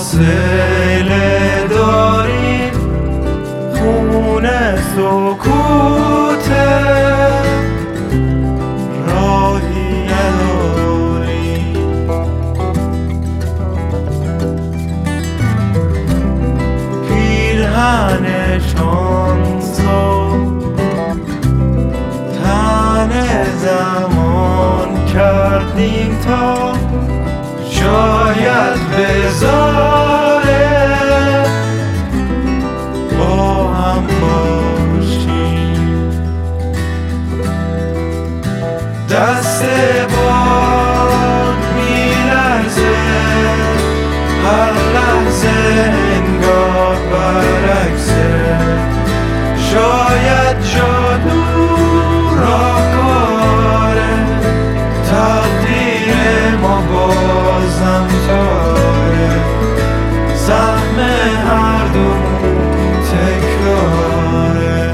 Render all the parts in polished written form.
فاصله داریم، خونه سکوته، راهی نداریم. پیرهن شانسو تن زمان کردیم تا شاید بذاره با هم باشیم. دست باد میلرزه هر لحظه، انگار برعکسه. شاید جادو راهکاره، تقدیر ما بازم تاره، سهم هر دو تکراره.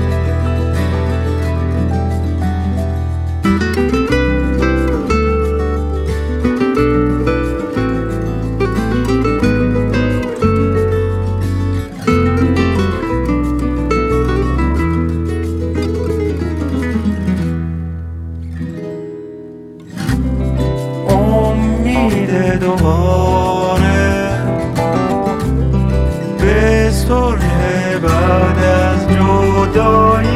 امید دوباره به صلح بعد از جدایی،